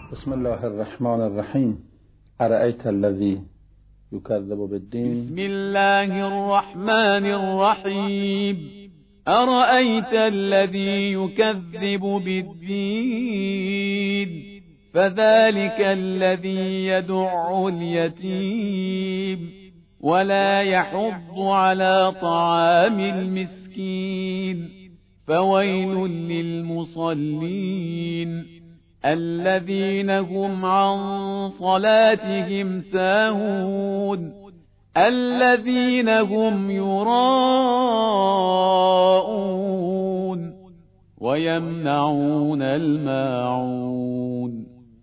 بسم الله الرحمن الرحیم. ارأیت الذی یکذب بالدین. بسم الله الرحمن الرحیم. ارأیت الذی یکذب بالدین فذلك الذی يدع اليتیم ولا يحض على طعام المسكين فويل للمصلين الذين هم عن صلاتهم ساهون الذين هم يراءون ويمنعون الماعون.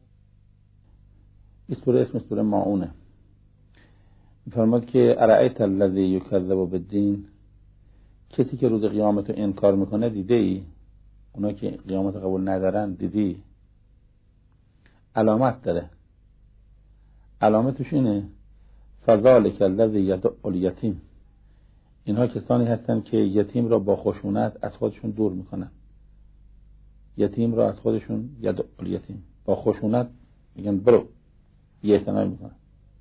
این سوره اسم سوره ماعونه. فرمود که ارأیت الذی یکذب بالدین، کسی که روز قیامت رو انکار میکنه دیده ای؟ اونا که قیامت قبول ندارن دیدی؟ علامت داره. علامتش اینه فذلک الذی یدع الیتیم. اینها کسانی هستن که یتیم را با خشونت از خودشون دور میکنن. یتیم را از خودشون یدع الیتیم با خشونت میگن برو، بی‌اعتنایی میکنن.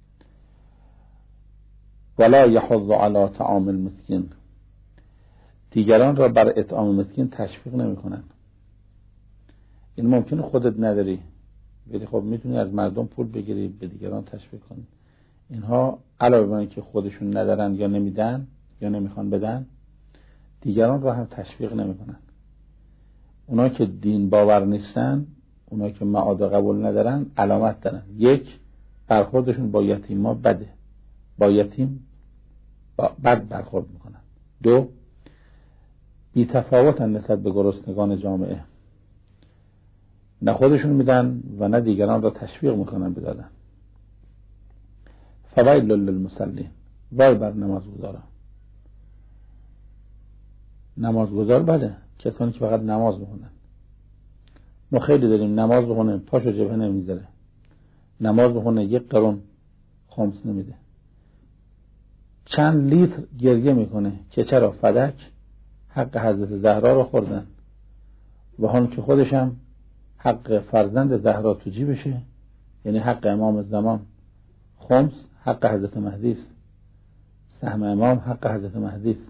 ولا یحض علی طعام المسکین، دیگران را بر اطعام مسکین تشویق نمیکنن. این ممکنه خودت نداری ولی خب میتونی از مردم پول بگیری به دیگران تشویق کنی. اینها علاوه بر اینکه خودشون ندارن یا نمیدن یا نمیخوان بدن، دیگران را هم تشویق نمیکنن. اونا که دین باور نیستن، اونا که معاد قبول ندارن، علامت دارن. یک، برخوردشون با یتیما بده، با یتیم بد برخورد میکنن. دو، بی تفاوتن نسبت به گرسنگان جامعه، نه خودشون میدن و نه دیگران را تشویق میکنن بدادن. فویل للمصلین، وای بر نمازگزاران. نمازگزار بله، کسانی که فقط نماز میخونن. ما خیلی داریم نماز بخونه پاشو جبهه نمیذاره، نماز بخونه 1 قرون خمس نمیده، چند لیتر گریه میکنه که چرا فدک حق حضرت زهرا رو خوردن و هان که خودشم حق فرزند زهرا تو جیبشه، یعنی حق امام زمان خمس حق حضرت مهدی است، سهم امام حق حضرت مهدی است.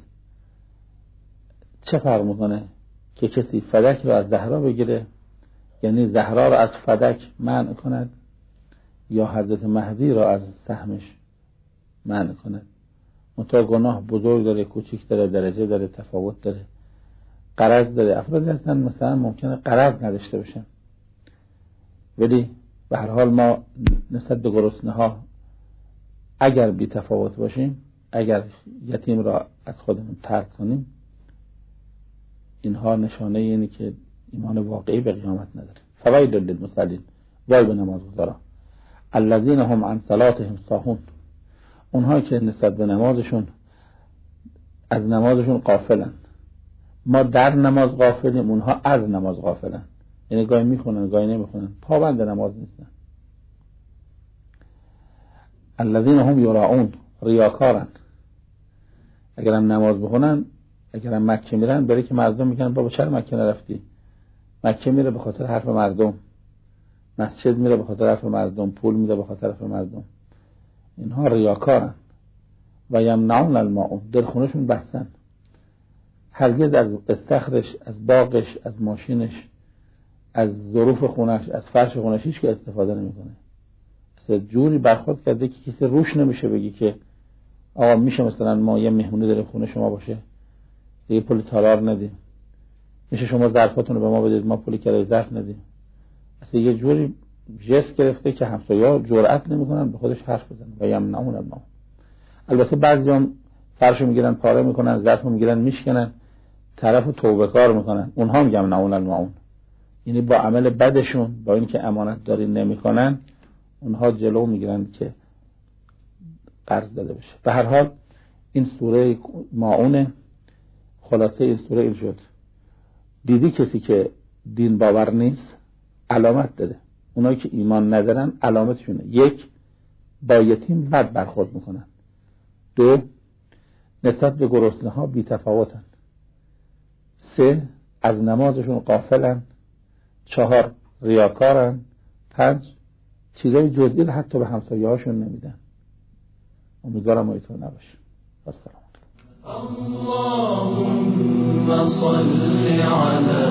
چه فرق میکنه که کسی فدک رو از زهرا بگیره، یعنی زهرا رو از فدک منع کند، یا حضرت مهدی رو از سهمش منع کند؟ منتها گناه بزرگ داره، کوچیک داره، درجه داره، تفاوت داره، غرض داره. افرادی هستن مثلا ممکنه غرض نداشته باشن، ولی به هر حال ما نسبت به گرسنه ها اگر بی تفاوت باشیم، اگر یتیم را از خودمون طرد کنیم، اینها نشانه اینه که ایمان واقعی به قیامت نداره. فویل للمصلین، وای به نمازگزاران. الذین هم عن صلاتهم ساهون، اونها که نسبت به نمازشون از نمازشون غافلن. ما در نماز غافلیم، اونها از نماز غافلن، یعنی گاهی میخونن گاهی نمیخونن، پابند نماز نیستن. الذین هم یراؤون، ریاکارن. اگرم نماز بخونن، اگرم مکه میرن، برای که مردم میگن بابا چرا مکه نرفتی؟ مکه میره به خاطر حرف مردم، مسجد میره به خاطر حرف مردم، پول میده به خاطر حرف مردم. اینها ریاکارن. و یمنعون الماعون، دلخونشون بستن. هرگز از استخرش، از باغش، از ماشینش، از ظروف خونش، از فرش خونش هیچ که استفاده نمیکنه. اصلا جوری برخورد کرده که کسی روش نمیشه بگی که آقا میشه مثلا ما یه مهمونی داریم خونه شما باشه، دیگه پول تالار ندیم، میشه شما ظرفاتون رو به ما بدید ما پول کرایه ظرف ندیم. اصلا یه جوری جست گرفته که همسایه‌ها جرئت نمیکنن به خودش حرف بزنن. و یمنعون الماعون. البته بعضیام فرشو میگیرن پاره میکنن، ظرفو میگیرن میشکنن، طرفو توبه کار میکنن، اونها هم یمنعون الماعون، یعنی با عمل بدشون، با اینکه امانت داری نمیکنن، اونها جلو میگیرن که قرض داده بشه. به هر حال این سوره ماعونه. خلاصه این سوره این شد، دیدی کسی که دین باور نیست علامت داره. اونایی که ایمان ندارن علامتشونه: یک، با یتیم بد برخورد میکنن. دو، نسبت به گرسنه ها بی تفاوتن. سه، از نمازشون غافلن. 4، ریاکارن. 5 چیزای جزئی رو حتی به همسایه هاشون نمیدن. امیدوارم اینطور نباشه. السلام. اللهم صل على